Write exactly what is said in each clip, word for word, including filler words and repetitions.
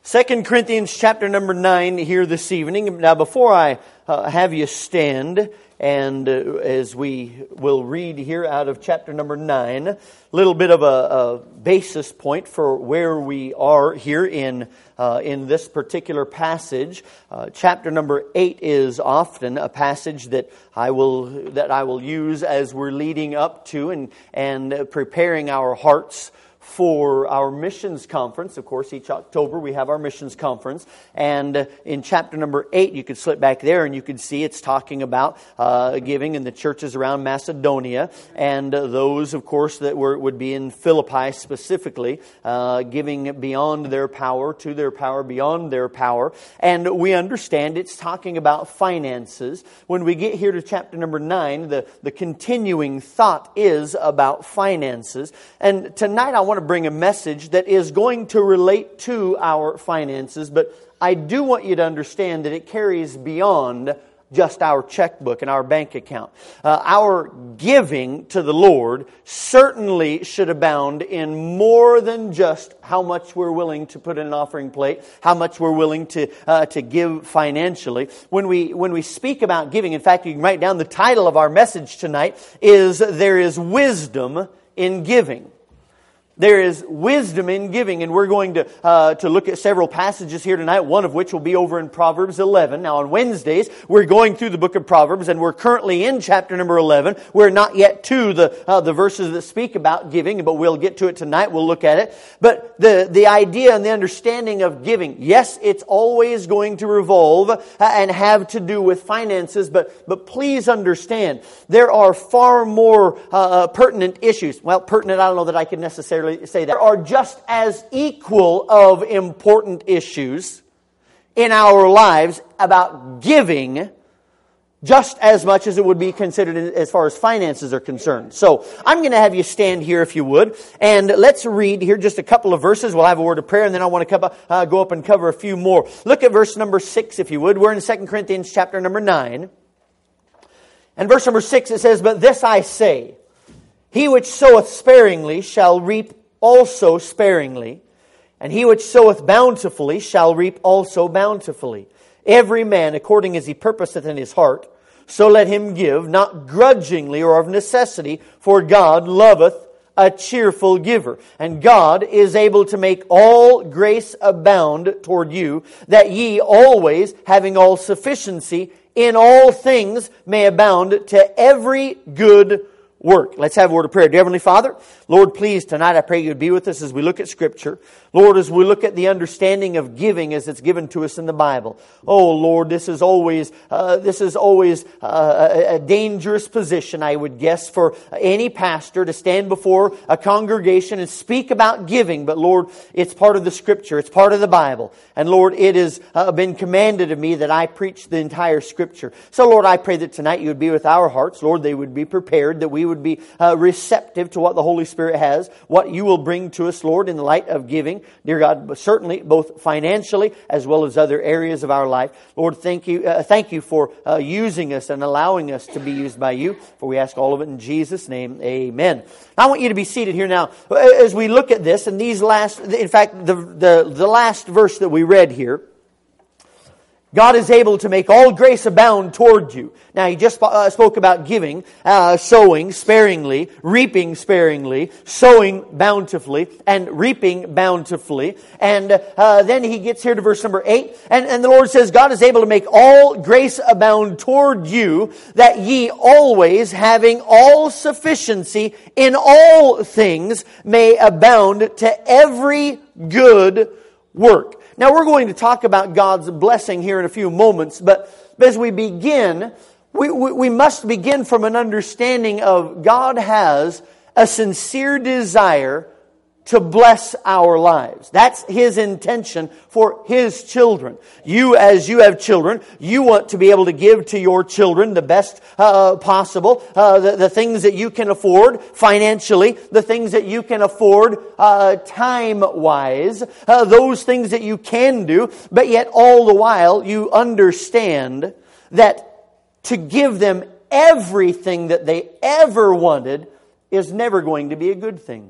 Second Corinthians chapter number nine here this evening. Now before I uh, have you stand, and uh, as we will read here out of chapter number nine, a little bit of a, a basis point for where we are here in uh, in this particular passage. Uh, chapter number eight is often a passage that I will that I will use as we're leading up to and and preparing our hearts for our missions conference. Of course, each October we have our missions conference. And in chapter number eight, you could slip back there and you could see it's talking about uh, giving in the churches around Macedonia. And uh, those, of course, that were would be in Philippi specifically, uh, giving beyond their power, to their power, beyond their power. And we understand it's talking about finances. When we get here to chapter number nine, the, the continuing thought is about finances. And tonight I want to bring a message that is going to relate to our finances, but I do want you to understand that it carries beyond just our checkbook and our bank account. Uh, our giving to the Lord certainly should abound in more than just how much we're willing to put in an offering plate, how much we're willing to uh, to give financially. When we when we speak about giving, in fact, you can write down the title of our message tonight is There is Wisdom in Giving. There is wisdom in giving, and we're going to uh, to look at several passages here tonight, one of which will be over in Proverbs eleven. Now on Wednesdays, we're going through the book of Proverbs, and we're currently in chapter number eleven. We're not yet to the uh, the verses that speak about giving, but we'll get to it tonight. We'll look at it. But the, the idea and the understanding of giving, yes, it's always going to revolve and have to do with finances, but, but please understand, there are far more uh, pertinent issues. Well, pertinent, I don't know that I can necessarily say that. There are just as equal of important issues in our lives about giving just as much as it would be considered as far as finances are concerned. So I'm going to have you stand here if you would, and let's read here just a couple of verses. We'll have a word of prayer, and then I want to uh, go up and cover a few more. Look at verse number six if you would. We're in Second Corinthians chapter number nine. And verse number six it says, "But this I say, he which soweth sparingly shall reap also sparingly, and he which soweth bountifully shall reap also bountifully. Every man according as he purposeth in his heart, so let him give, not grudgingly or of necessity, for God loveth a cheerful giver. And God is able to make all grace abound toward you, that ye always, having all sufficiency in all things, may abound to every good work." Let's have a word of prayer. Dear Heavenly Father, Lord, please, tonight I pray you would be with us as we look at Scripture. Lord, as we look at the understanding of giving as it's given to us in the Bible. Oh, Lord, this is always uh, this is always uh, a, a dangerous position, I would guess, for any pastor to stand before a congregation and speak about giving. But Lord, it's part of the Scripture. It's part of the Bible. And Lord, it has uh, been commanded of me that I preach the entire Scripture. So Lord, I pray that tonight you would be with our hearts. Lord, they would be prepared, that we would be uh, receptive to what the Holy Spirit has, what you will bring to us, Lord, in the light of giving. Dear God, but certainly both financially as well as other areas of our life. Lord, thank you uh, thank you for uh, using us and allowing us to be used by you. For we ask all of it in Jesus' name. Amen. I want you to be seated here now as we look at this. And these last, in fact, the, the, the last verse that we read here, God is able to make all grace abound toward you. Now, he just uh, spoke about giving, uh, sowing sparingly, reaping sparingly, sowing bountifully, and reaping bountifully. And uh, then he gets here to verse number eight. And, and the Lord says, God is able to make all grace abound toward you, that ye always, having all sufficiency in all things, may abound to every good work. Now, we're going to talk about God's blessing here in a few moments, but as we begin, we, we, we must begin from an understanding of God has a sincere desire to bless our lives. That's His intention for His children. You, as you have children, you want to be able to give to your children the best uh, possible, uh, the, the things that you can afford financially, the things that you can afford uh, time-wise, uh, those things that you can do, but yet all the while you understand that to give them everything that they ever wanted is never going to be a good thing.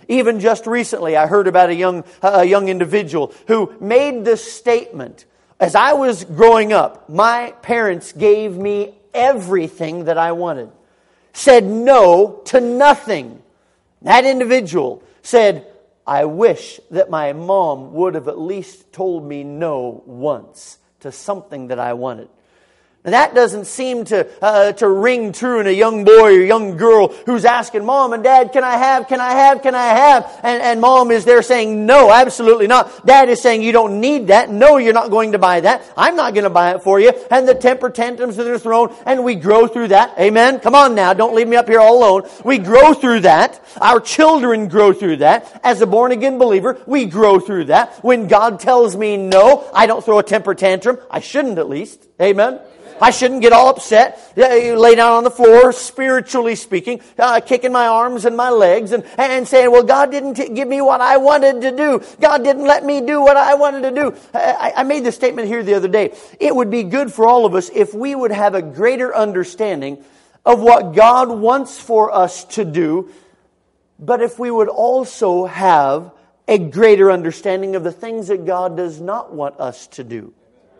Even just recently, I heard about a young, a young individual who made this statement. As I was growing up, my parents gave me everything that I wanted. Said no to nothing. That individual said, I wish that my mom would have at least told me no once to something that I wanted. Now that doesn't seem to uh, to ring true in a young boy or young girl who's asking, Mom and Dad, can I have, can I have, can I have? And, and Mom is there saying, no, absolutely not. Dad is saying, you don't need that. No, you're not going to buy that. I'm not going to buy it for you. And the temper tantrums that are thrown, and we grow through that. Amen? Come on now, don't leave me up here all alone. We grow through that. Our children grow through that. As a born-again believer, we grow through that. When God tells me no, I don't throw a temper tantrum. I shouldn't at least. Amen? I shouldn't get all upset, lay down on the floor, spiritually speaking, uh, kicking my arms and my legs and, and saying, well, God didn't t- give me what I wanted to do. God didn't let me do what I wanted to do. I, I made this statement here the other day. It would be good for all of us if we would have a greater understanding of what God wants for us to do, but if we would also have a greater understanding of the things that God does not want us to do.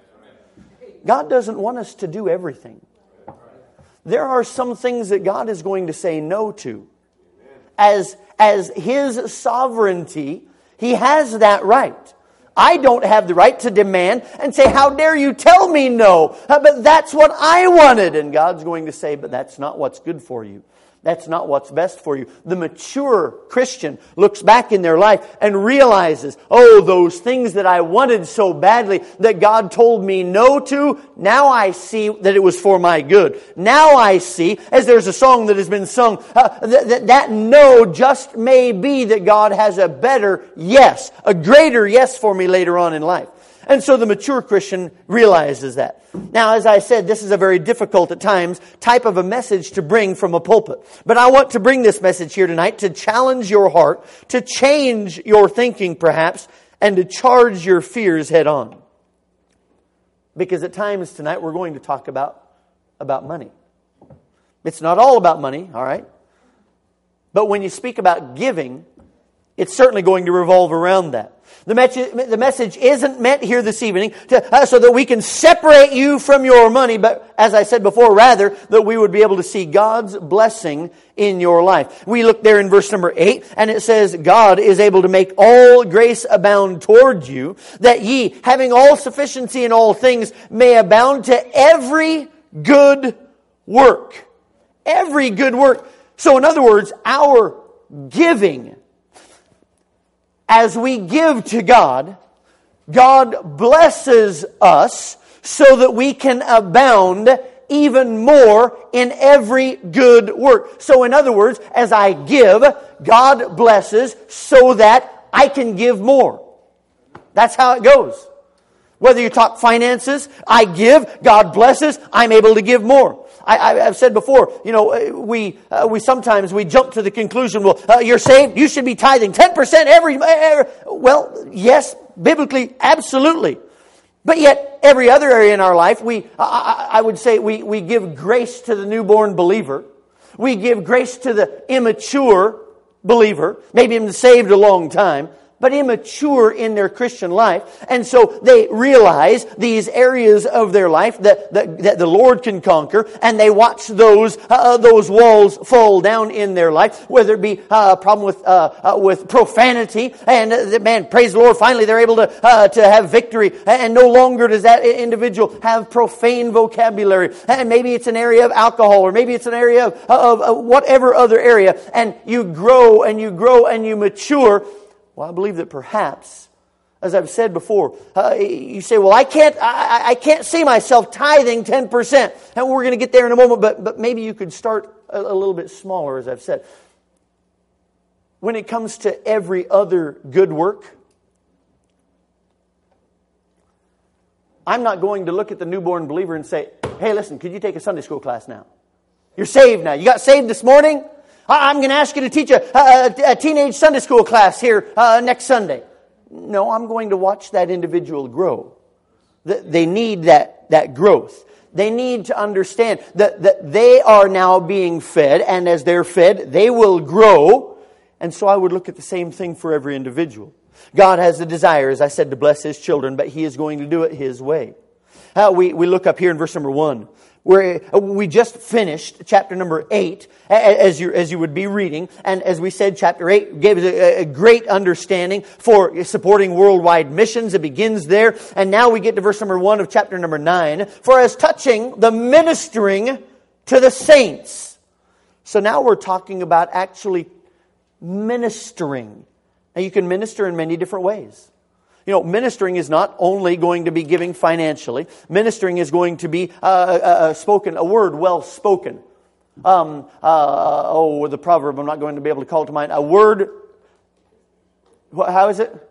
God doesn't want us to do everything. There are some things that God is going to say no to. As, as His sovereignty, He has that right. I don't have the right to demand and say, how dare you tell me no? Uh, but that's what I wanted. And God's going to say, but that's not what's good for you. That's not what's best for you. The mature Christian looks back in their life and realizes, oh, those things that I wanted so badly that God told me no to, now I see that it was for my good. Now I see, as there's a song that has been sung, uh, that, that that no just may be that God has a better yes, a greater yes for me later on in life. And so the mature Christian realizes that. Now, as I said, this is a very difficult at times type of a message to bring from a pulpit. But I want to bring this message here tonight to challenge your heart, to change your thinking perhaps, and to charge your fears head on. Because at times tonight we're going to talk about, about money. It's not all about money, all right? But when you speak about giving, it's certainly going to revolve around that. The message, the message isn't meant here this evening to, uh, so that we can separate you from your money, but as I said before, rather that we would be able to see God's blessing in your life. We look there in verse number eight, and it says, God is able to make all grace abound toward you, that ye, having all sufficiency in all things, may abound to every good work. Every good work. So in other words, our giving, as we give to God, God blesses us so that we can abound even more in every good work. So in other words, as I give, God blesses so that I can give more. That's how it goes. Whether you talk finances, I give, God blesses, I'm able to give more. I, I've said before, you know, we uh, we sometimes we jump to the conclusion, well, uh, you're saved, you should be tithing ten percent every, every... Well, yes, biblically, absolutely. But yet, every other area in our life, we I, I would say we, we give grace to the newborn believer. We give grace to the immature believer, maybe even saved a long time, but immature in their Christian life. And so they realize these areas of their life that, that, that the Lord can conquer, and they watch those uh, those walls fall down in their life, whether it be uh, a problem with uh, uh, with profanity, and uh, man, praise the Lord, finally they're able to uh, to have victory, and no longer does that individual have profane vocabulary. And maybe it's an area of alcohol, or maybe it's an area of, of, of whatever other area, and you grow and you grow and you mature. Well, I believe that perhaps, as I've said before, uh, you say, well, I can't I, I can't see myself tithing ten percent. And we're going to get there in a moment, but, but maybe you could start a, a little bit smaller, as I've said. When it comes to every other good work, I'm not going to look at the newborn believer and say, hey, listen, could you take a Sunday school class now? You're saved now. You got saved this morning? I'm going to ask you to teach a, a, a teenage Sunday school class here uh, next Sunday. No, I'm going to watch that individual grow. They need that, that growth. They need to understand that, that they are now being fed, and as they're fed, they will grow. And so I would look at the same thing for every individual. God has the desire, as I said, to bless His children, but He is going to do it His way. Uh, we, we look up here in verse number one, where we just finished chapter number eight, as you, as you would be reading. And as we said, chapter eight gave us a, a great understanding for supporting worldwide missions. It begins there. And now we get to verse number one of chapter number nine. For as touching the ministering to the saints. So now we're talking about actually ministering. Now you can minister in many different ways. You know, ministering is not only going to be giving financially. Ministering is going to be uh, uh, spoken, a word well spoken. Um, uh, oh, the proverb, I'm not going to be able to call it to mind. A word, how is it?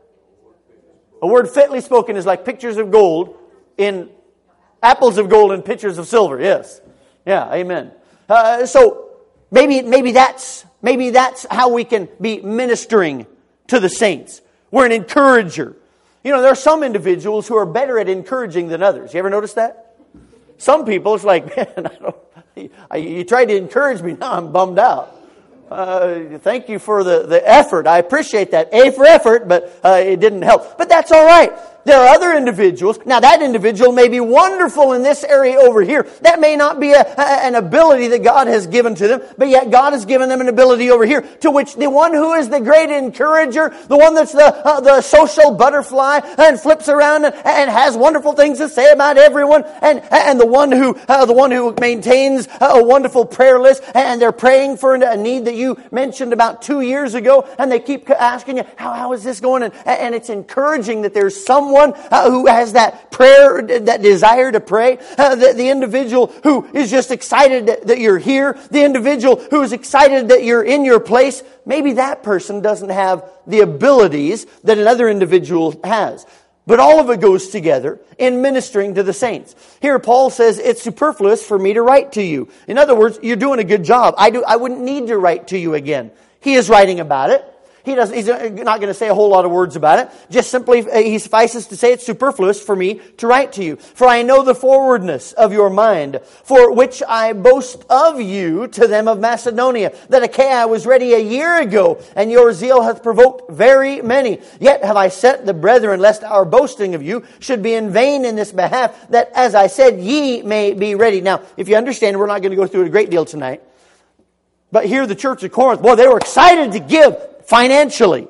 A word fitly spoken is like pictures of gold in, apples of gold and pitchers of silver. Yes. Yeah, amen. Uh, so maybe, maybe that's, maybe that's how we can be ministering to the saints. We're an encourager. You know, there are some individuals who are better at encouraging than others. You ever notice that? Some people, it's like, man, I don't, I, you tried to encourage me, now I'm bummed out. Uh, thank you for the, the effort. I appreciate that. A for effort, but uh, it didn't help. But that's all right. There are other individuals. Now that individual may be wonderful in this area over here. That may not be a, a, an ability that God has given to them, but yet God has given them an ability over here, to which the one who is the great encourager, the one that's the uh, the social butterfly and flips around and, and has wonderful things to say about everyone, and and the one who uh, the one who maintains a wonderful prayer list, and they're praying for a need that you mentioned about two years ago, and they keep asking you, how how is this going? And, and it's encouraging that there's someone Uh, who has that prayer, that desire to pray. Uh, the, the individual who is just excited that, that you're here. The individual who is excited that you're in your place. Maybe that person doesn't have the abilities that another individual has. But all of it goes together in ministering to the saints. Here Paul says it's superfluous for me to write to you. In other words, you're doing a good job. I do. I wouldn't need to write to you again. He is writing about it. He doesn't, he's not going to say a whole lot of words about it. Just simply, he suffices to say it's superfluous for me to write to you. For I know the forwardness of your mind, for which I boast of you to them of Macedonia, that Achaia was ready a year ago, and your zeal hath provoked very many. Yet have I sent the brethren, lest our boasting of you should be in vain in this behalf, that, as I said, ye may be ready. Now, if you understand, we're not going to go through it a great deal tonight. But here the church of Corinth, boy, they were excited to give financially.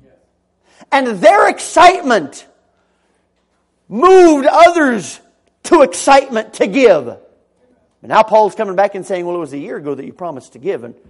And their excitement moved others to excitement to give. And now Paul's coming back and saying, well, it was a year ago that you promised to give. And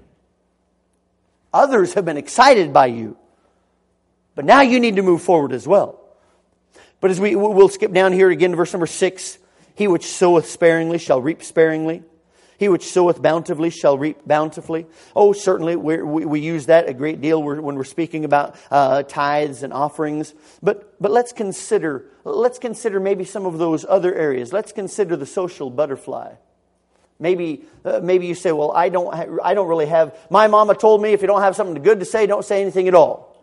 others have been excited by you. But now you need to move forward as well. But as we, we'll skip down here again to verse number six. He which soweth sparingly shall reap sparingly. He which soweth bountifully shall reap bountifully. Oh, certainly, we're, we we use that a great deal when we're speaking about uh, tithes and offerings. But but let's consider let's consider maybe some of those other areas. Let's consider the social butterfly. Maybe uh, maybe you say, well, I don't ha- I don't really have. My mama told me if you don't have something good to say, don't say anything at all.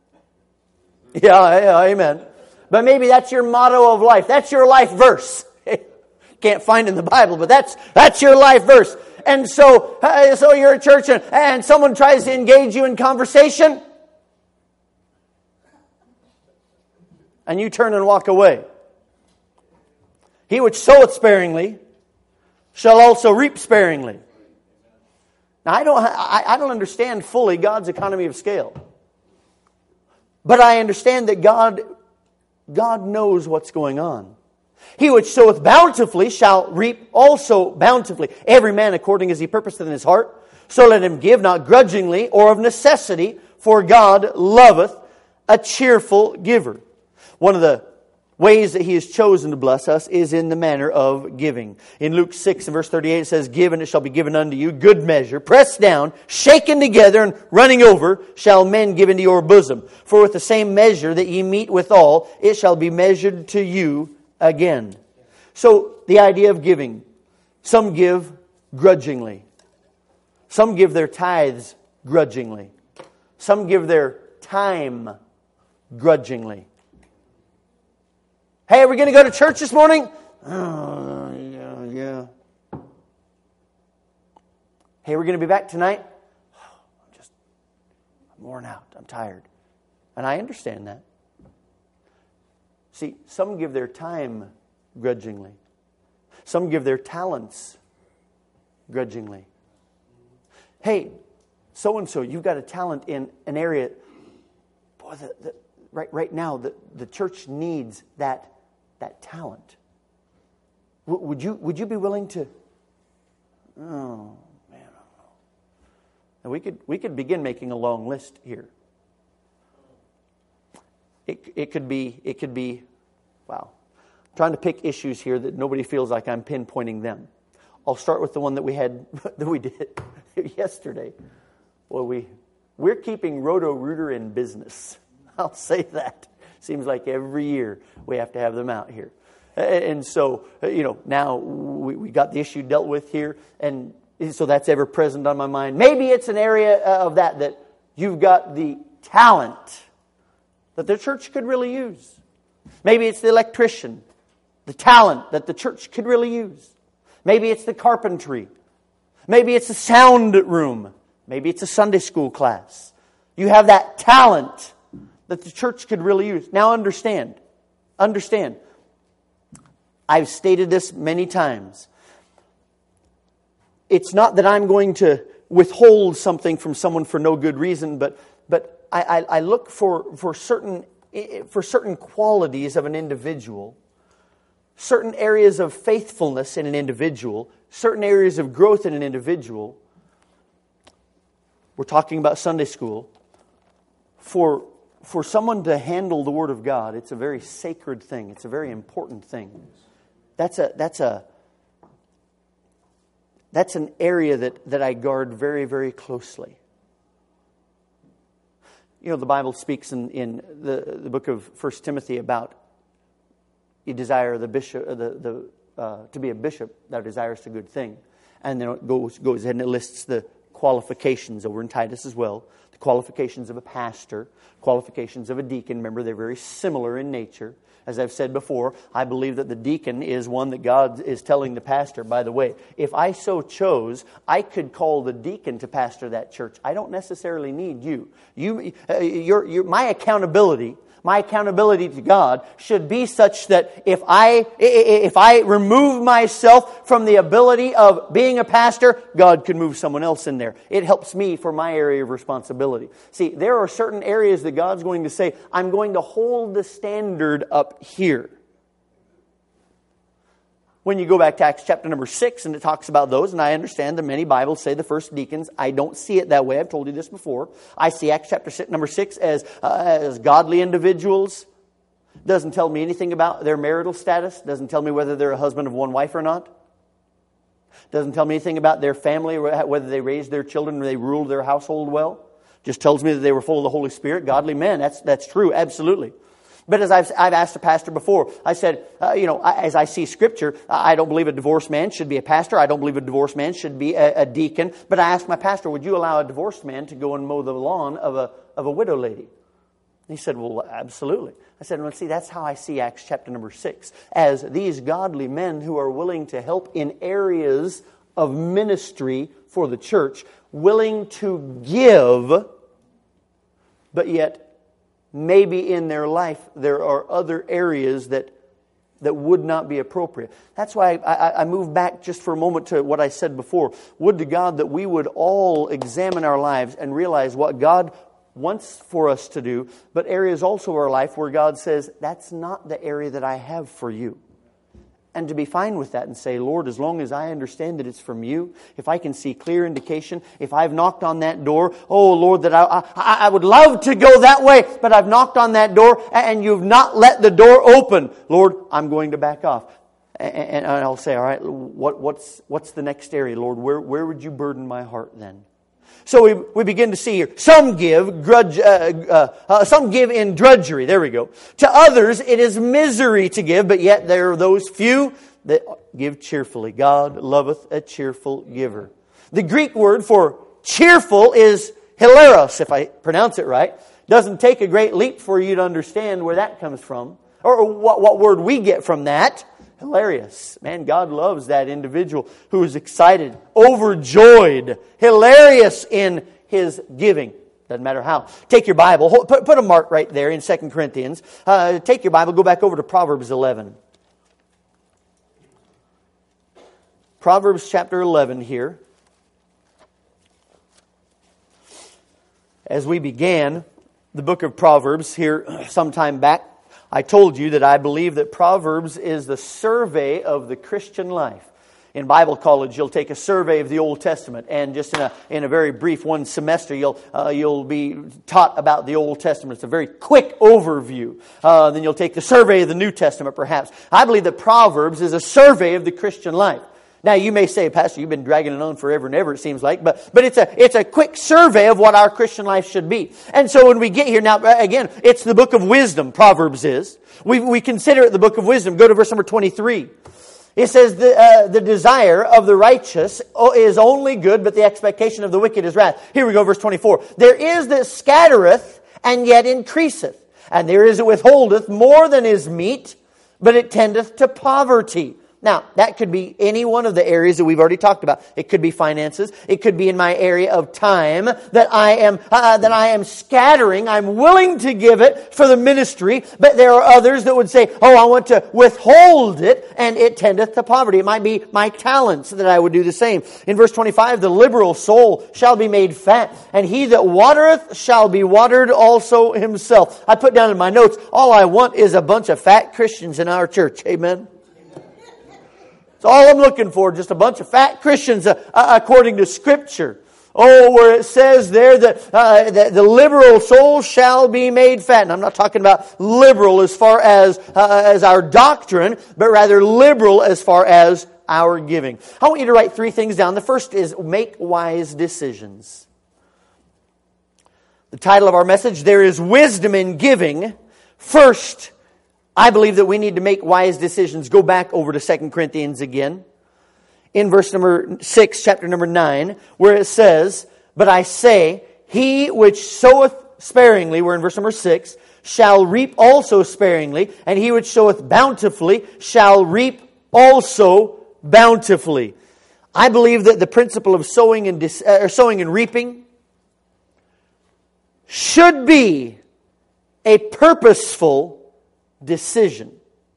Yeah, yeah, amen. But maybe that's your motto of life. That's your life verse. Can't find in the Bible, but that's that's your life verse. And so, uh, so you're at church and, and someone tries to engage you in conversation, and you turn and walk away. He which soweth sparingly shall also reap sparingly. Now, I don't I, I don't understand fully God's economy of scale, but I understand that God God knows what's going on. He which soweth bountifully shall reap also bountifully. Every man according as he purposeth in his heart, so let him give, not grudgingly or of necessity, for God loveth a cheerful giver. One of the ways that He has chosen to bless us is in the manner of giving. In Luke six and verse thirty-eight it says, give and it shall be given unto you, good measure, pressed down, shaken together, and running over, shall men give into your bosom. For with the same measure that ye meet withal, it shall be measured to you again. So the idea of giving. Some give grudgingly. Some give their tithes grudgingly. Some give their time grudgingly. Hey, are we going to go to church this morning? Oh, yeah, yeah. Hey, we're going to be back tonight? I'm just worn out. I'm tired. And I understand that. See, some give their time grudgingly. Some give their talents grudgingly. Hey, so-and-so, you've got a talent in an area. Boy, the, the, right, right now, the, the church needs that, that talent. W- would you, would you be willing to... Oh, man, I don't know. And we could, we could begin making a long list here. It, it could be, it could be, wow. I'm trying to pick issues here that nobody feels like I'm pinpointing them. I'll start with the one that we had, that we did yesterday. Well, we, we're keeping Roto-Rooter in business. I'll say that. Seems like every year we have to have them out here. And so, you know, now we, we got the issue dealt with here, and so that's ever present on my mind. Maybe it's an area of that that you've got the talent that the church could really use. Maybe it's the electrician, the talent that the church could really use. Maybe it's the carpentry. Maybe it's the sound room. Maybe it's a Sunday school class. You have that talent that the church could really use. Now understand, understand. I've stated this many times. It's not that I'm going to withhold something from someone for no good reason, but but I, I, I look for, for certain for certain qualities of an individual, certain areas of faithfulness in an individual, certain areas of growth in an individual. We're talking about Sunday school. For for someone to handle the Word of God, it's a very sacred thing. It's a very important thing. That's a that's a that's an area that, that I guard very, very closely. You know, the Bible speaks in, in the, the book of First Timothy about you desire the bishop the, the uh, to be a bishop, thou desirest a good thing. And then it goes goes ahead and it lists the qualifications over in Titus as well. The qualifications of a pastor, qualifications of a deacon. Remember, they're very similar in nature. As I've said before, I believe that the deacon is one that God is telling the pastor, by the way, if I so chose, I could call the deacon to pastor that church. I don't necessarily need you. You, uh, your, your, my accountability, my accountability to God should be such that if I, if I remove myself from the ability of being a pastor, God could move someone else in there. It helps me for my area of responsibility. See, there are certain areas that God's going to say, I'm going to hold the standard up here. When you go back to Acts chapter number six and it talks about those, and I understand that many Bibles say the first deacons. I don't see it that way. I've told you this before. I see Acts chapter six, number six as, uh, as godly individuals. Doesn't tell me anything about their marital status. Doesn't tell me whether they're a husband of one wife or not. Doesn't tell me anything about their family, whether they raised their children or they ruled their household well. Just tells me that they were full of the Holy Spirit, godly men. That's, that's true, absolutely. But as I've, I've asked a pastor before, I said, uh, you know, I, as I see Scripture, I don't believe a divorced man should be a pastor. I don't believe a divorced man should be a, a deacon. But I asked my pastor, would you allow a divorced man to go and mow the lawn of a of a widow lady? And he said, well, absolutely. I said, well, see, that's how I see Acts chapter number six. As these godly men who are willing to help in areas of ministry for the church, willing to give, but yet maybe in their life there are other areas that that would not be appropriate. That's why I, I, I move back just for a moment to what I said before. Would to God that we would all examine our lives and realize what God wants for us to do, but areas also of our life where God says, that's not the area that I have for you. And to be fine with that and say, Lord, as long as I understand that it's from you, if I can see clear indication, if I've knocked on that door, oh Lord, that I, I, I would love to go that way, but I've knocked on that door and you've not let the door open. Lord, I'm going to back off. And, and I'll say, all right, what, what's, what's the next area, Lord? Where, where would you burden my heart then? So we, we begin to see here, some give grudge, uh, uh, uh, some give in drudgery. There we go. To others, it is misery to give, but yet there are those few that give cheerfully. God loveth a cheerful giver. The Greek word for cheerful is hilaros, if I pronounce it right. Doesn't take a great leap for you to understand where that comes from, or what, what word we get from that. Hilarious. Man, God loves that individual who is excited, overjoyed, hilarious in his giving. Doesn't matter how. Take your Bible. Put, put a mark right there in Second Corinthians. Uh, take your Bible. Go back over to Proverbs eleven. Proverbs chapter eleven here. As we began the book of Proverbs here some time back, I told you that I believe that Proverbs is the survey of the Christian life. In Bible college, you'll take a survey of the Old Testament, and just in a in a very brief one semester, you'll uh, you'll be taught about the Old Testament. It's a very quick overview. Uh, then you'll take the survey of the New Testament, perhaps. I believe that Proverbs is a survey of the Christian life. Now, you may say, Pastor, you've been dragging it on forever and ever, it seems like, but but it's a it's a quick survey of what our Christian life should be. And so when we get here, now, again, it's the book of wisdom, Proverbs is. We we consider it the book of wisdom. Go to verse number twenty-three. It says, the, uh, the desire of the righteous is only good, but the expectation of the wicked is wrath. Here we go, verse twenty-four. There is that scattereth, and yet increaseth. And there is that withholdeth more than is meet, but it tendeth to poverty. Now, that could be any one of the areas that we've already talked about. It could be finances. It could be in my area of time that I am uh, that I am scattering. I'm willing to give it for the ministry, but there are others that would say, "Oh, I want to withhold it, and it tendeth to poverty." It might be my talents that I would do the same. In verse twenty-five, the liberal soul shall be made fat, and he that watereth shall be watered also himself. I put down in my notes, all I want is a bunch of fat Christians in our church. Amen. All I'm looking for, just a bunch of fat Christians uh, uh, according to Scripture. Oh, where it says there that, uh, that the liberal soul shall be made fat. And I'm not talking about liberal as far as uh, as our doctrine, but rather liberal as far as our giving. I want you to write three things down. The first is make wise decisions. The title of our message, there is wisdom in giving. First, I believe that we need to make wise decisions. Go back over to Second Corinthians again. In verse number six, chapter number nine, where it says, "But I say, he which soweth sparingly," we're in verse number six, "shall reap also sparingly, and he which soweth bountifully shall reap also bountifully." I believe that the principle of sowing and dis- uh, sowing and reaping should be a purposeful decision.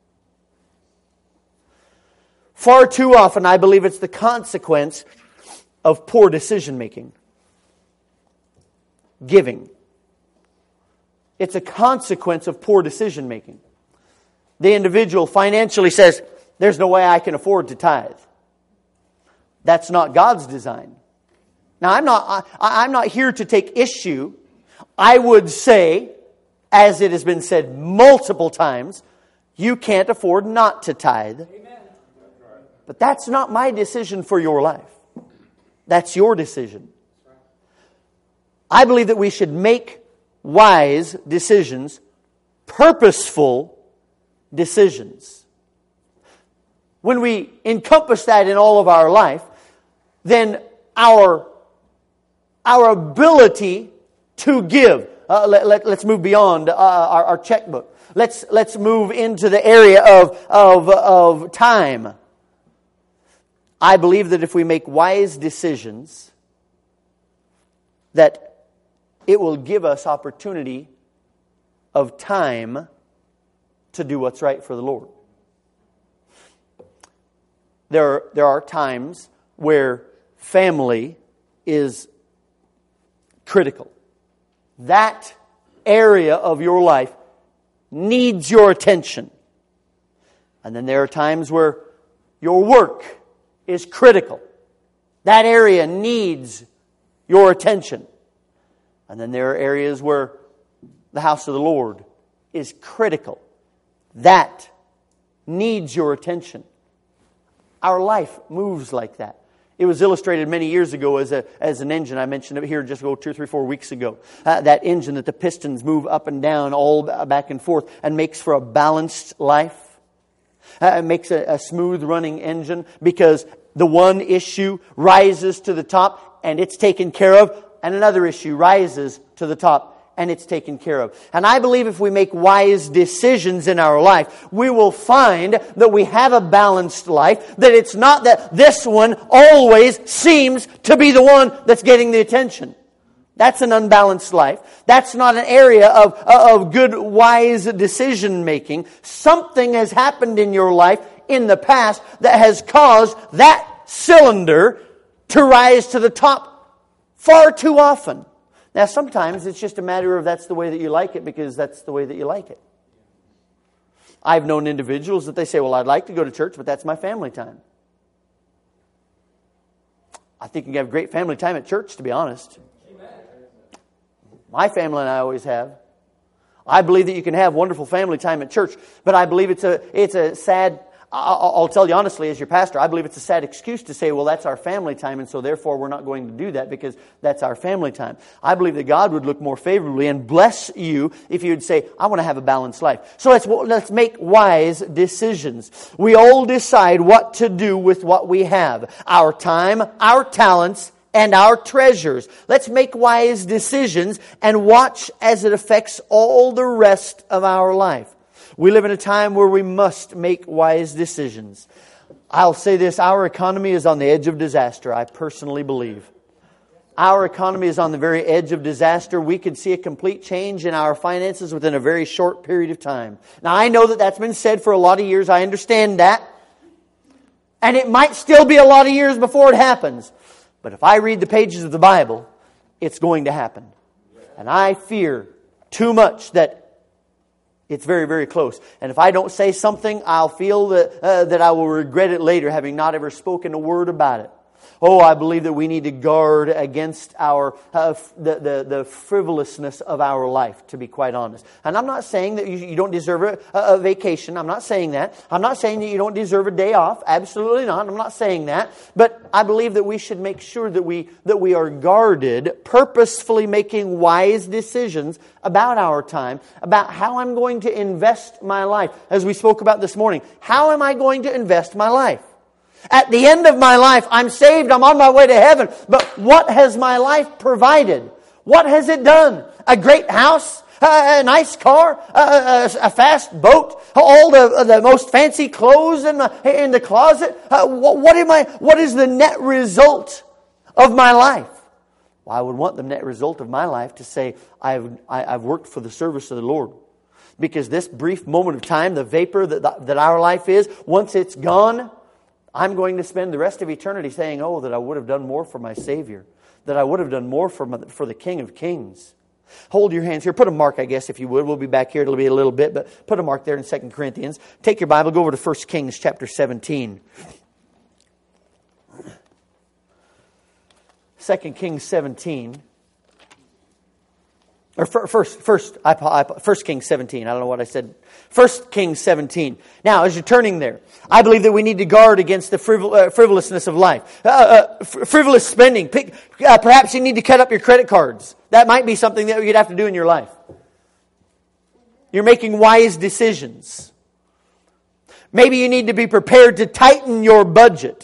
Far too often, I believe it's the consequence of poor decision making. Giving. It's a consequence of poor decision making. The individual financially says, "There's no way I can afford to tithe." That's not God's design. Now, I'm not, I, I'm not here to take issue. I would say, as it has been said multiple times, you can't afford not to tithe. Amen. But that's not my decision for your life. That's your decision. I believe that we should make wise decisions, purposeful decisions. When we encompass that in all of our life, then our, our ability to give. Uh, let, let, let's move beyond uh, our, our checkbook. Let's let's move into the area of, of, of time. I believe that if we make wise decisions, that it will give us opportunity of time to do what's right for the Lord. There, there are times where family is critical. That area of your life needs your attention. And then there are times where your work is critical. That area needs your attention. And then there are areas where the house of the Lord is critical. That needs your attention. Our life moves like that. It was illustrated many years ago as a as an engine. I mentioned it here just go two or three, four weeks ago. Uh, that engine that the pistons move up and down, all back and forth, and makes for a balanced life. Uh, it makes a, a smooth running engine because the one issue rises to the top and it's taken care of, and another issue rises to the top and it's taken care of. And I believe if we make wise decisions in our life, we will find that we have a balanced life, that it's not that this one always seems to be the one that's getting the attention. That's an unbalanced life. That's not an area of, of good, wise decision making. Something has happened in your life in the past that has caused that cylinder to rise to the top far too often. Now, sometimes it's just a matter of that's the way that you like it because that's the way that you like it. I've known individuals that they say, well, I'd like to go to church, but that's my family time. I think you can have great family time at church, to be honest. Amen. My family and I always have. I believe that you can have wonderful family time at church, but I believe it's a it's a sad, I'll, I'll tell you honestly as your pastor, I believe it's a sad excuse to say, well, that's our family time, and so therefore we're not going to do that because that's our family time. I believe that God would look more favorably and bless you if you would say, I want to have a balanced life. So let's, let's make wise decisions. We all decide what to do with what we have. Our time, our talents, and our treasures. Let's make wise decisions and watch as it affects all the rest of our life. We live in a time where we must make wise decisions. I'll say this, our economy is on the edge of disaster, I personally believe. Our economy is on the very edge of disaster. We could see a complete change in our finances within a very short period of time. Now, I know that that's been said for a lot of years. I understand that. And it might still be a lot of years before it happens. But if I read the pages of the Bible, it's going to happen. And I fear too much that it's very, very close. And if I don't say something, I'll feel that, uh, that I will regret it later, having not ever spoken a word about it. Oh, I believe that we need to guard against our uh, the, the the frivolousness of our life, to be quite honest. And I'm not saying that you, you don't deserve a, a vacation. I'm not saying that. I'm not saying that you don't deserve a day off. Absolutely not. I'm not saying that. But I believe that we should make sure that we that we are guarded, purposefully making wise decisions about our time, about how I'm going to invest my life. As we spoke about this morning, how am I going to invest my life? At the end of my life, I'm saved, I'm on my way to heaven. But what has my life provided? What has it done? A great house? A nice car? A, a fast boat? All the, the most fancy clothes in the, in the closet? What am I? What is the net result of my life? Well, I would want the net result of my life to say, I've, I've worked for the service of the Lord. Because this brief moment of time, the vapor that, that our life is, once it's gone, I'm going to spend the rest of eternity saying, oh, that I would have done more for my Savior. That I would have done more for, my, for the King of Kings. Hold your hands here. Put a mark, I guess, if you would. We'll be back here. It'll be a little bit, but put a mark there in Second Corinthians. Take your Bible, go over to First Kings chapter seventeen. Second Kings seventeen. Or first, first, I, I, First Kings seventeen. I don't know what I said. First Kings seventeen. Now, as you're turning there, I believe that we need to guard against the frivol, uh, frivolousness of life. Uh, uh, frivolous spending. Pick, uh, perhaps you need to cut up your credit cards. That might be something that you'd have to do in your life. You're making wise decisions. Maybe you need to be prepared to tighten your budget.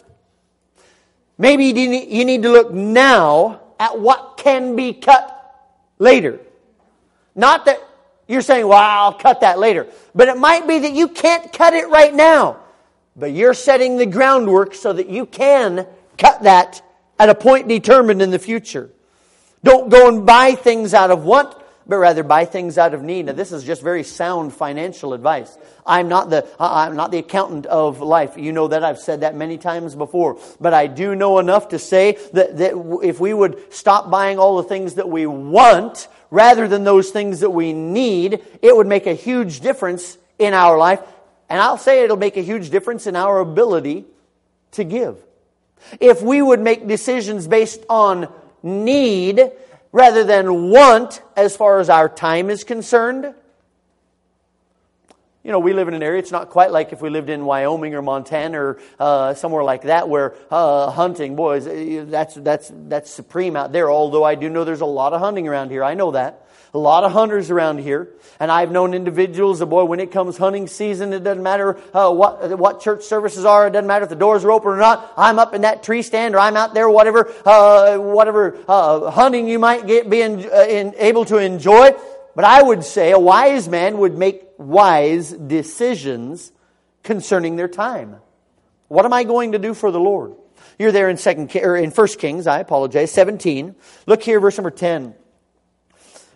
Maybe you need to look now at what can be cut later. Not that you're saying, well, I'll cut that later. But it might be that you can't cut it right now. But you're setting the groundwork so that you can cut that at a point determined in the future. Don't go and buy things out of want, but rather buy things out of need. Now, this is just very sound financial advice. I'm not the I'm not the accountant of life. You know that. I've said that many times before. But I do know enough to say that, that if we would stop buying all the things that we want rather than those things that we need, it would make a huge difference in our life. And I'll say it'll make a huge difference in our ability to give. If we would make decisions based on need rather than want as far as our time is concerned. You know, we live in an area, it's not quite like if we lived in Wyoming or Montana or uh, somewhere like that where uh, hunting, boys, that's that's that's supreme out there. Although I do know there's a lot of hunting around here. I know that. A lot of hunters around here. And I've known individuals, that, boy, when it comes hunting season, it doesn't matter uh, what what church services are. It doesn't matter if the doors are open or not. I'm up in that tree stand or I'm out there, whatever uh, whatever uh, hunting you might get be in, uh, in, able to enjoy. But I would say a wise man would make wise decisions concerning their time. What am I going to do for the Lord? You're there in second or in First Kings, I apologize, seventeen. Look here, verse number ten.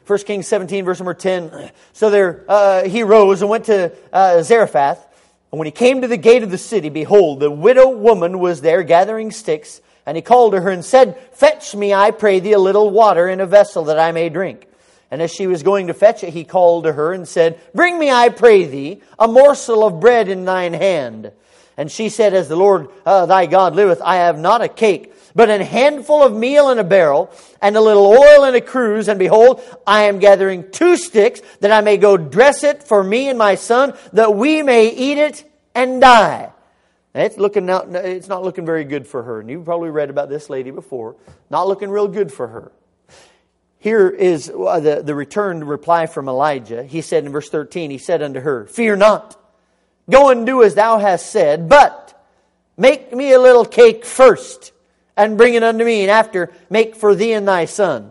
First Kings seventeen, verse number ten. So there uh, he rose and went to uh, Zarephath. And when he came to the gate of the city, behold, the widow woman was there gathering sticks. And he called to her and said, Fetch me, I pray thee, a little water in a vessel that I may drink. And as she was going to fetch it, he called to her and said, Bring me, I pray thee, a morsel of bread in thine hand. And she said, As the Lord uh, thy God liveth, I have not a cake, but an handful of meal in a barrel, and a little oil in a cruse. And behold, I am gathering two sticks, that I may go dress it for me and my son, that we may eat it and die. And it's looking out, it's not looking very good for her. And you've probably read about this lady before. Not looking real good for her. Here is the, the returned reply from Elijah. He said in verse thirteen, he said unto her, Fear not, go and do as thou hast said, but make me a little cake first, and bring it unto me, and after make for thee and thy son.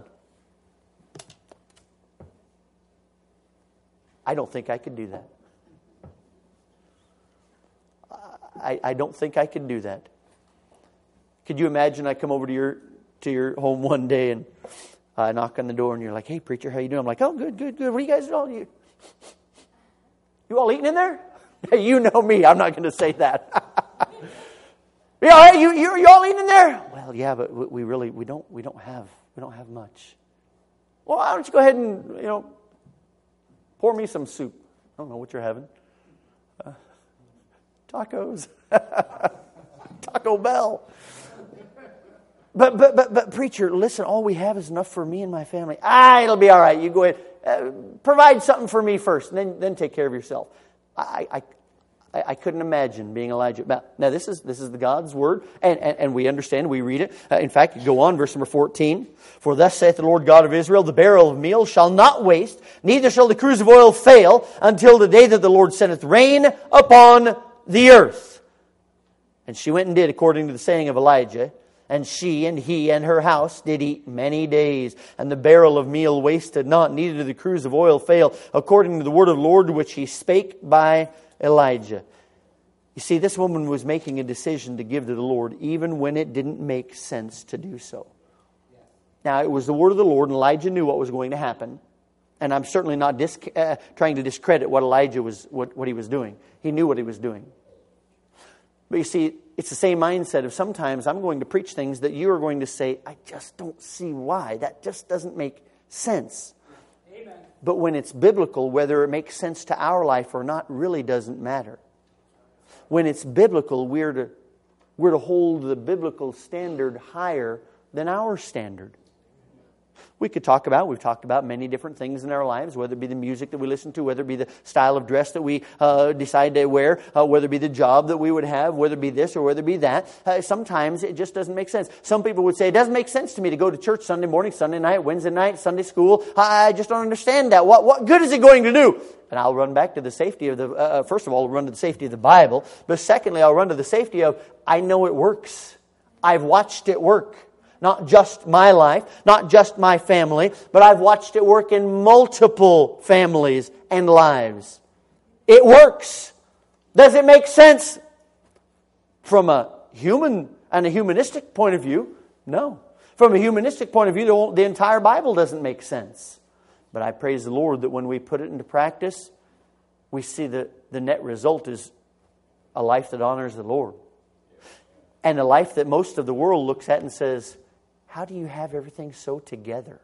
I don't think I could do that. I, I don't think I could do that. Could you imagine I come over to your to your home one day and I knock on the door and you're like, Hey preacher, how you doing? I'm like, Oh, good, good, good. What are you guys doing? You, you all eating in there? You know me. I'm not going to say that. Yeah, you, you you all eating in there? Well, yeah, but we really we don't we don't have we don't have much. Well, why don't you go ahead and you know pour me some soup? I don't know what you're having. Uh, tacos, Taco Bell. But but but but preacher, listen. All we have is enough for me and my family. Ah, it'll be all right. You go ahead, uh, provide something for me first, and then then take care of yourself. I. I I couldn't imagine being Elijah. Now, this is this is the God's word, and, and, and we understand, we read it. Uh, in fact, you go on, verse number fourteen. For thus saith the Lord God of Israel, the barrel of meal shall not waste, neither shall the cruse of oil fail, until the day that the Lord sendeth rain upon the earth. And she went and did according to the saying of Elijah. And she and he and her house did eat many days. And the barrel of meal wasted not, neither did the cruse of oil fail, according to the word of the Lord which he spake by Elijah. You see, this woman was making a decision to give to the Lord even when it didn't make sense to do so. Now, it was the word of the Lord, and Elijah knew what was going to happen. And I'm certainly not dis- uh, trying to discredit what Elijah was, what, what he was doing. He knew what he was doing. But you see, it's the same mindset of sometimes I'm going to preach things that you are going to say, I just don't see why. That just doesn't make sense. Amen. But when it's biblical, whether it makes sense to our life or not really doesn't matter. When it's biblical, we're to, we're to hold the biblical standard higher than our standard. We could talk about, we've talked about many different things in our lives, whether it be the music that we listen to, whether it be the style of dress that we uh, decide to wear, uh, whether it be the job that we would have, whether it be this or whether it be that. Uh, sometimes it just doesn't make sense. Some people would say, it doesn't make sense to me to go to church Sunday morning, Sunday night, Wednesday night, Sunday school. I just don't understand that. What, what good is it going to do? And I'll run back to the safety of the, uh, first of all, I'll run to the safety of the Bible. But secondly, I'll run to the safety of, I know it works. I've watched it work. Not just my life, not just my family, but I've watched it work in multiple families and lives. It works. Does it make sense? From a human and a humanistic point of view, no. From a humanistic point of view, the, the entire Bible doesn't make sense. But I praise the Lord that when we put it into practice, we see that the net result is a life that honors the Lord. And a life that most of the world looks at and says, how do you have everything so together?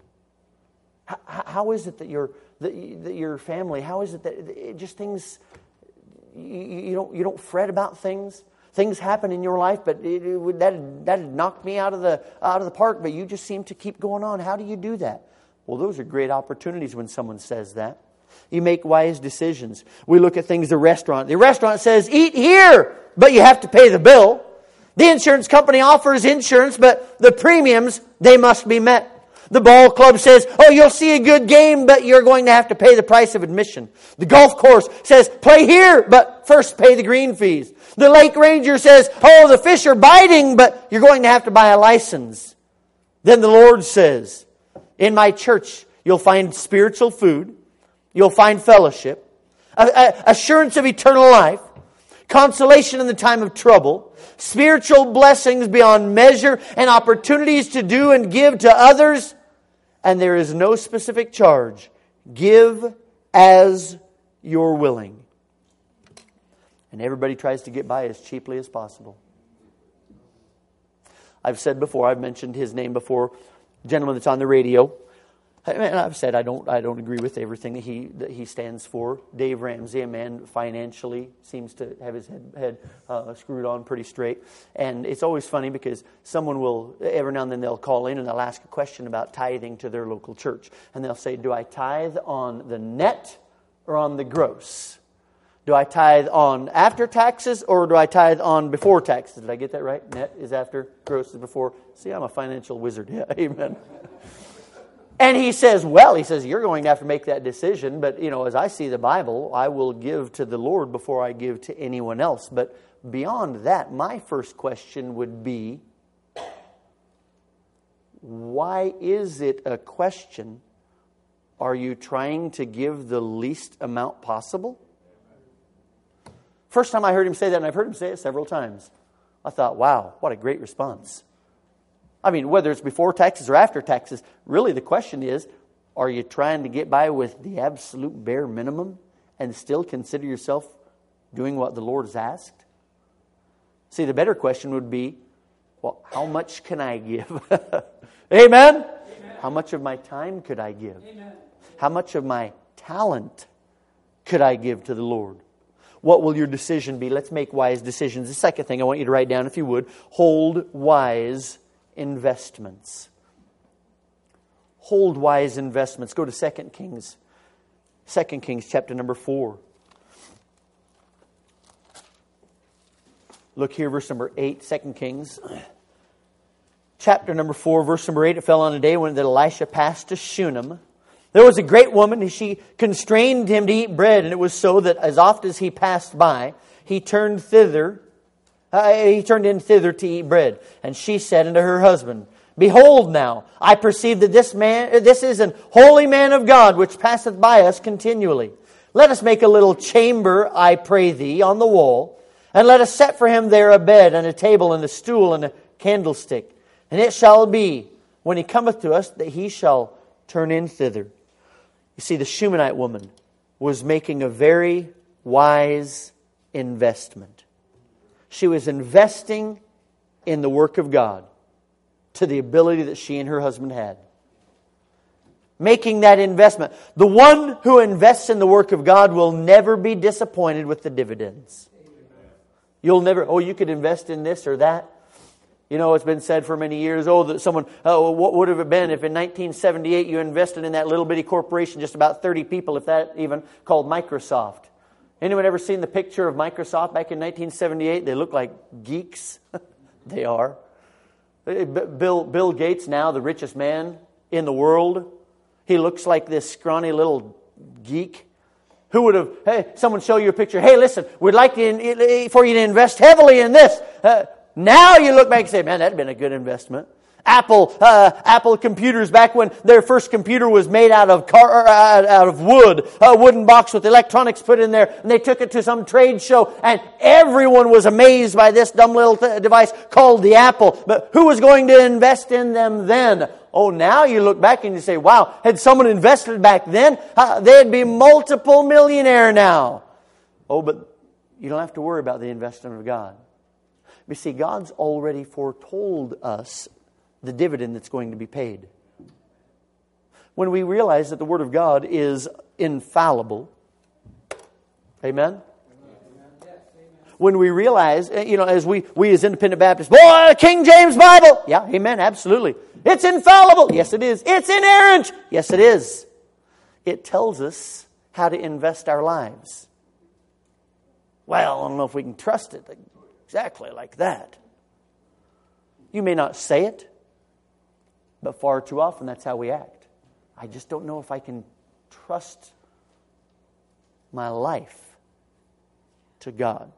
How, how is it that your that, that your family? How is it that it just things you, you don't you don't fret about things? Things happen in your life, but it, it, that that knocked me out of the out of the park. But you just seem to keep going on. How do you do that? Well, those are great opportunities when someone says that. You make wise decisions. We look at things. The restaurant. The restaurant says, "Eat here," but you have to pay the bill. The insurance company offers insurance, but the premiums, they must be met. The ball club says, oh, you'll see a good game, but you're going to have to pay the price of admission. The golf course says, play here, but first pay the green fees. The lake ranger says, oh, the fish are biting, but you're going to have to buy a license. Then the Lord says, in my church, you'll find spiritual food, you'll find fellowship, assurance of eternal life, consolation in the time of trouble, spiritual blessings beyond measure, and opportunities to do and give to others. and there is no specific charge. Give as you're willing. And everybody tries to get by as cheaply as possible. I've said before, I've mentioned his name before, a gentleman that's on the radio. And I've said I don't I don't agree with everything that he that he stands for. Dave Ramsey, a man financially seems to have his head, head uh, screwed on pretty straight. And it's always funny because someone will, every now and then they'll call in and they'll ask a question about tithing to their local church. And they'll say, do I tithe on the net or on the gross? Do I tithe on after taxes or do I tithe on before taxes? Did I get that right? Net is after, gross is before. See, I'm a financial wizard. Yeah, amen. And he says, well, he says, you're going to have to make that decision. But, you know, as I see the Bible, I will give to the Lord before I give to anyone else. But beyond that, my first question would be, why is it a question? Are you trying to give the least amount possible? First time I heard him say that, and I've heard him say it several times, I thought, wow, what a great response. I mean, whether it's before taxes or after taxes, really the question is, are you trying to get by with the absolute bare minimum and still consider yourself doing what the Lord has asked? See, the better question would be, well, how much can I give? Amen? Amen? How much of my time could I give? Amen. How much of my talent could I give to the Lord? What will your decision be? Let's make wise decisions. The second thing I want you to write down, if you would, hold wise investments. Hold wise investments. Go to Second Kings. Second Kings chapter number four. Look here, verse number eight, Second Kings. Chapter number four, verse number eight. It fell on a day when Elisha passed to Shunem. There was a great woman, and she constrained him to eat bread, and it was so that as oft as he passed by, he turned thither, uh, he turned in thither to eat bread. And she said unto her husband, Behold now, I perceive that this man, this is an holy man of God, which passeth by us continually. Let us make a little chamber, I pray thee, on the wall, and let us set for him there a bed, and a table, and a stool, and a candlestick. And it shall be, when he cometh to us, that he shall turn in thither. You see, the Shunammite woman was making a very wise investment. She was investing in the work of God to the ability that she and her husband had. Making that investment. The one who invests in the work of God will never be disappointed with the dividends. You'll never, oh, you could invest in this or that. You know, it's been said for many years, oh, that someone, oh, what would have it been if in nineteen seventy-eight you invested in that little bitty corporation, just about thirty people, if that even, called Microsoft. Anyone ever seen the picture of Microsoft back in nineteen seventy-eight? They look like geeks. They are. Bill, Bill Gates, now the richest man in the world, he looks like this scrawny little geek. Who would have, hey, someone show you a picture, hey, listen, we'd like to, for you to invest heavily in this. Uh, Now you look back and say, man, that'd been a good investment. Apple, uh, Apple computers, back when their first computer was made out of car, uh, out of wood, a wooden box with electronics put in there, and they took it to some trade show, and everyone was amazed by this dumb little th- device called the Apple. But who was going to invest in them then? Oh, now you look back and you say, wow, had someone invested back then, uh, they'd be multiple millionaire now. Oh, but you don't have to worry about the investment of God. You see, God's already foretold us the dividend that's going to be paid. When we realize that the Word of God is infallible, amen? When we realize, you know, as we, we as independent Baptists, boy, King James Bible! Yeah, amen, absolutely. It's infallible! Yes, it is. It's inerrant! Yes, it is. It tells us how to invest our lives. Well, I don't know if we can trust it exactly like that. You may not say it, but far too often that's how we act. I just don't know if I can trust my life to God.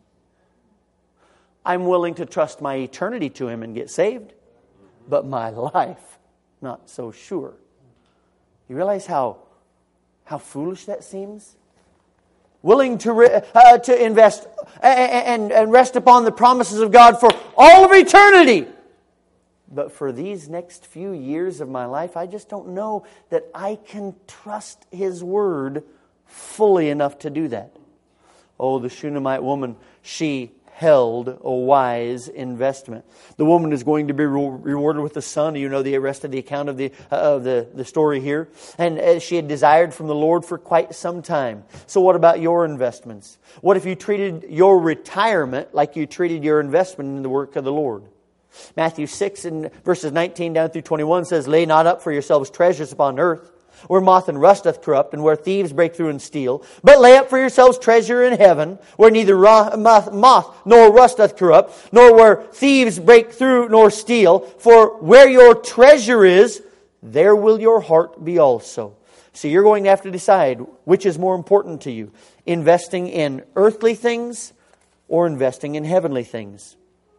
I'm willing to trust my eternity to Him and get saved, but my life, not so sure. You realize how, how foolish that seems? Willing to re, uh, to invest and, and, and rest upon the promises of God for all of eternity. But for these next few years of my life, I just don't know that I can trust His Word fully enough to do that. Oh, the Shunammite woman, she held a wise investment. The woman is going to be rewarded with a son. You know the rest of the account of the uh, of the, the story here. And uh, she had desired from the Lord for quite some time. So what about your investments? What if you treated your retirement like you treated your investment in the work of the Lord? Matthew six and verses nineteen down through twenty-one says, "Lay not up for yourselves treasures upon earth, where moth and rust doth corrupt, and where thieves break through and steal. But lay up for yourselves treasure in heaven, where neither moth, moth nor rust doth corrupt, nor where thieves break through nor steal. For where your treasure is, there will your heart be also." So you're going to have to decide which is more important to you, investing in earthly things or investing in heavenly things.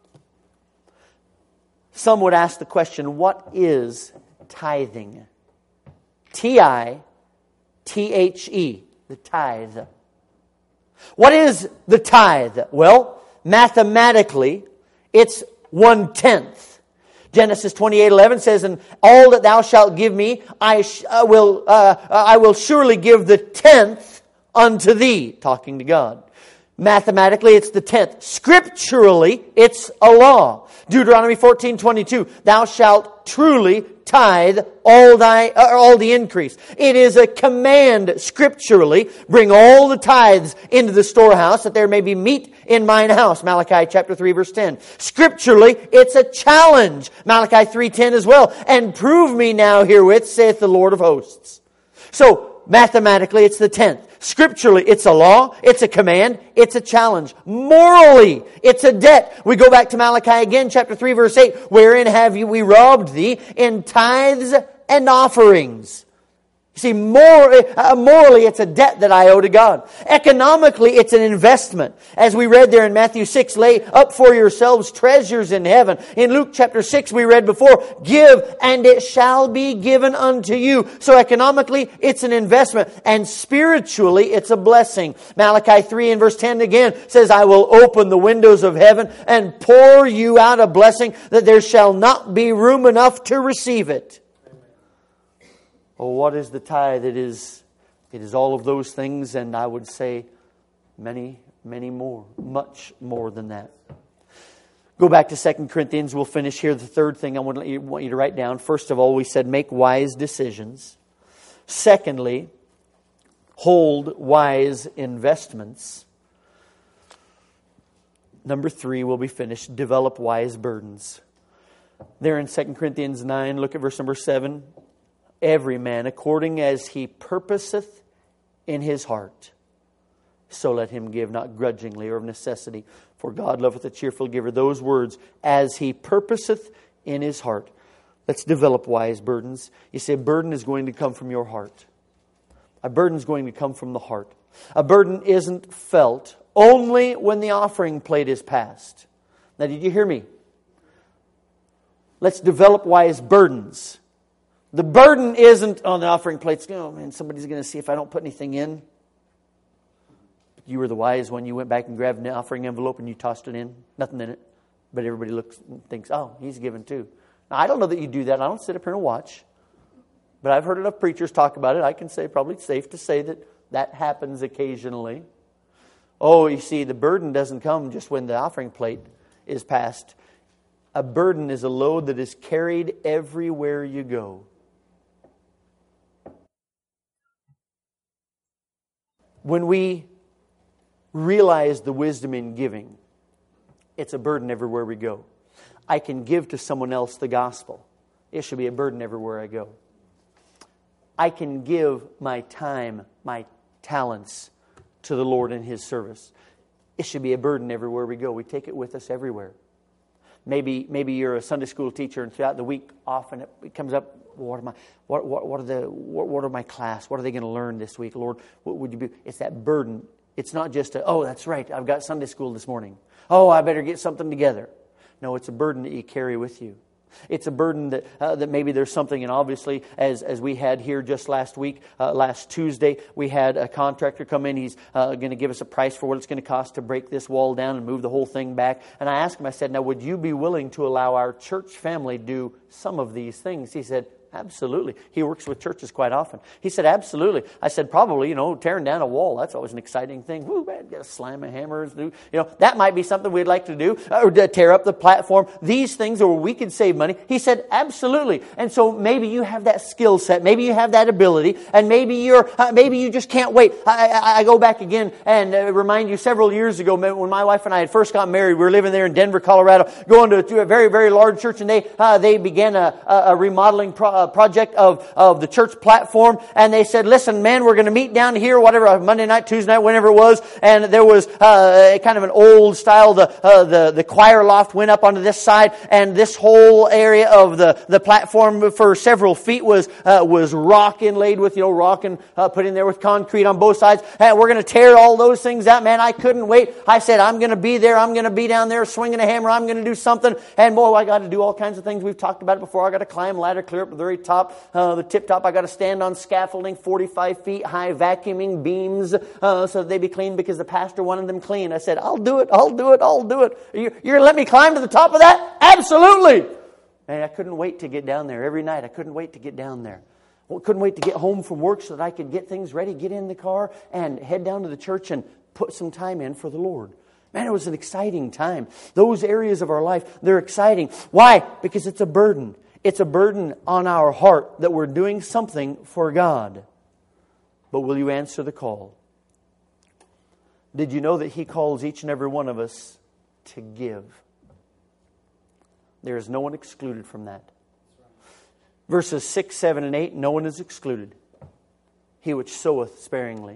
Some would ask the question, what is tithing? T I T H E, the tithe. What is the tithe? Well, mathematically, it's one-tenth. Genesis twenty-eight eleven says, "And all that thou shalt give me, I sh- uh, will uh, I will surely give the tenth unto thee." Talking to God. Mathematically, it's the tenth. Scripturally, it's a law. Deuteronomy fourteen twenty-two, "Thou shalt truly tithe all thy uh, all the increase." It is a command scripturally. Bring all the tithes into the storehouse, that there may be meat in mine house. Malachi chapter three verse ten. Scripturally, it's a challenge. Malachi three ten as well. "And prove me now herewith, saith the Lord of hosts." So, mathematically, it's the tenth. Scripturally, it's a law, it's a command, it's a challenge. Morally, it's a debt. We go back to Malachi again, chapter three, verse eight. "Wherein have you we robbed thee? In tithes and offerings." You see, more, uh, morally, it's a debt that I owe to God. Economically, it's an investment. As we read there in Matthew six, "Lay up for yourselves treasures in heaven." In Luke chapter six, we read before, "Give, and it shall be given unto you." So economically, it's an investment. And spiritually, it's a blessing. Malachi three and verse ten again says, "I will open the windows of heaven and pour you out a blessing, that there shall not be room enough to receive it." Oh, what is the tithe? It is, it is all of those things, and I would say many, many more. Much more than that. Go back to Second Corinthians. We'll finish here. The third thing I want you, want you to write down. First of all, we said make wise decisions. Secondly, hold wise investments. Number three, we'll be finished. Develop wise burdens. There in Second Corinthians nine, look at verse number seven. "Every man according as he purposeth in his heart, so let him give, not grudgingly or of necessity. For God loveth a cheerful giver." Those words, "as he purposeth in his heart." Let's develop wise burdens. You see, a burden is going to come from your heart. A burden is going to come from the heart. A burden isn't felt only when the offering plate is passed. Now, did you hear me? Let's develop wise burdens. The burden isn't on the offering plates. Oh man, somebody's going to see if I don't put anything in. You were the wise one. You went back and grabbed an offering envelope and you tossed it in. Nothing in it. But everybody looks and thinks, oh, he's given too. Now, I don't know that you do that. I don't sit up here and watch. But I've heard enough preachers talk about it. I can say, probably safe to say that that happens occasionally. Oh, you see, the burden doesn't come just when the offering plate is passed. A burden is a load that is carried everywhere you go. When we realize the wisdom in giving, it's a burden everywhere we go. I can give to someone else the gospel. It should be a burden everywhere I go. I can give my time, my talents to the Lord in His service. It should be a burden everywhere we go. We take it with us everywhere. Maybe maybe you're a Sunday school teacher, and throughout the week, often it comes up. What are my what what what are the what, what are my class? What are they going to learn this week, Lord? What would you be? It's that burden. It's not just a, oh, that's right, I've got Sunday school this morning. Oh, I better get something together. No, it's a burden that you carry with you. It's a burden that uh, that maybe there's something, and obviously, as as we had here just last week, uh, last Tuesday, we had a contractor come in. He's uh, going to give us a price for what it's going to cost to break this wall down and move the whole thing back. And I asked him, I said, now, would you be willing to allow our church family to do some of these things? He said, absolutely. He works with churches quite often. He said, absolutely. I said, probably, you know, tearing down a wall, that's always an exciting thing. Woo, man, get a slam of hammers. Do, you know, that might be something we'd like to do, or to tear up the platform. These things, or we could save money. He said, absolutely. And so maybe you have that skill set. Maybe you have that ability. And maybe you're, uh, maybe you just can't wait. I, I, I go back again and uh, remind you several years ago when my wife and I had first got married. We were living there in Denver, Colorado, going to, to a very, very large church, and they uh, they began a, a remodeling pro, uh, project of of the church platform, and they said, listen, man, we're going to meet down here, whatever, Monday night, Tuesday night, whenever it was, and there was uh, kind of an old style, the, uh, the the choir loft went up onto this side, and this whole area of the, the platform for several feet was uh, was rock inlaid with, you know, rock and uh, put in there with concrete on both sides, and we're going to tear all those things out. Man, I couldn't wait. I said, I'm going to be there, I'm going to be down there swinging a hammer, I'm going to do something, and boy, I got to do all kinds of things. We've talked about it before. I got to climb a ladder, clear up to the very top, uh, the tip top. I got to stand on scaffolding, forty-five feet high, vacuuming beams uh, so that they be clean because the pastor wanted them clean. I said, I'll do it, I'll do it, I'll do it. You're, you're going to let me climb to the top of that? Absolutely. And I couldn't wait to get down there every night. I couldn't wait to get down there. Well, couldn't wait to get home from work so that I could get things ready, get in the car, and head down to the church and put some time in for the Lord. Man, it was an exciting time. Those areas of our life, they're exciting. Why? Because it's a burden. It's a burden on our heart that we're doing something for God. But will you answer the call? Did you know that He calls each and every one of us to give? There is no one excluded from that. Verses six, seven, and eight, no one is excluded. He which soweth sparingly.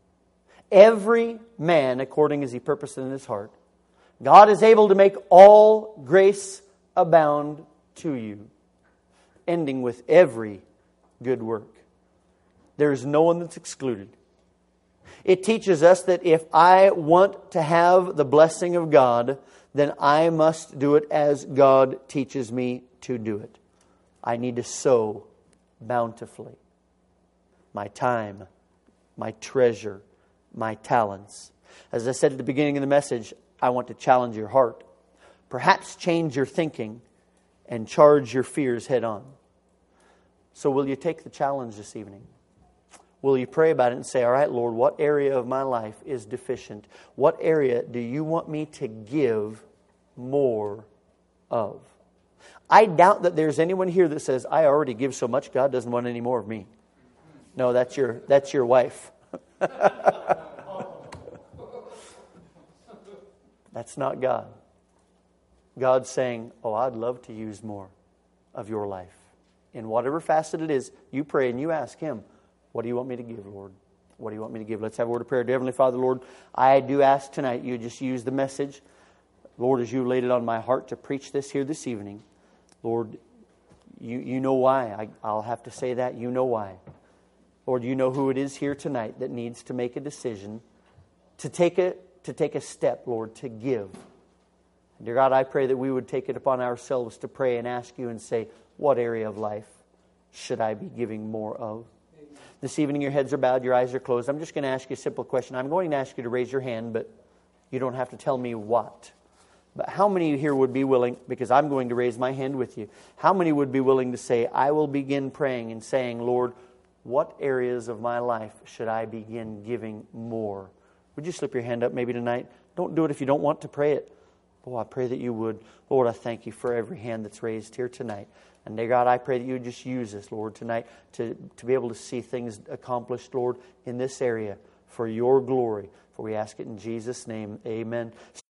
Every man according as he purposed in his heart. God is able to make all grace abound to you, ending with every good work. There is no one that's excluded. It teaches us that if I want to have the blessing of God, then I must do it as God teaches me to do it. I need to sow bountifully. My time, my treasure, my talents. As I said at the beginning of the message, I want to challenge your heart. Perhaps change your thinking and charge your fears head on. So will you take the challenge this evening? Will you pray about it and say, all right, Lord, what area of my life is deficient? What area do you want me to give more of? I doubt that there's anyone here that says, I already give so much, God doesn't want any more of me. No, that's your that's your wife. That's not God. God's saying, oh, I'd love to use more of your life. In whatever facet it is, you pray and you ask Him, what do you want me to give, Lord? What do you want me to give? Let's have a word of prayer. Dear Heavenly Father, Lord, I do ask tonight you just use the message. Lord, as you laid it on my heart to preach this here this evening, Lord, you, you know why. I, I'll have to say that. You know why. Lord, you know who it is here tonight that needs to make a decision, to take a, to take a step, Lord, to give. Dear God, I pray that we would take it upon ourselves to pray and ask you and say, what area of life should I be giving more of? Amen. This evening your heads are bowed, your eyes are closed. I'm just going to ask you a simple question. I'm going to ask you to raise your hand, but you don't have to tell me what. But how many here would be willing, because I'm going to raise my hand with you, how many would be willing to say, I will begin praying and saying, Lord, what areas of my life should I begin giving more? Would you slip your hand up maybe tonight? Don't do it if you don't want to pray it. Oh, I pray that you would. Lord, I thank you for every hand that's raised here tonight. And dear God, I pray that you would just use this, Lord, tonight to, to be able to see things accomplished, Lord, in this area for your glory. For we ask it in Jesus' name. Amen.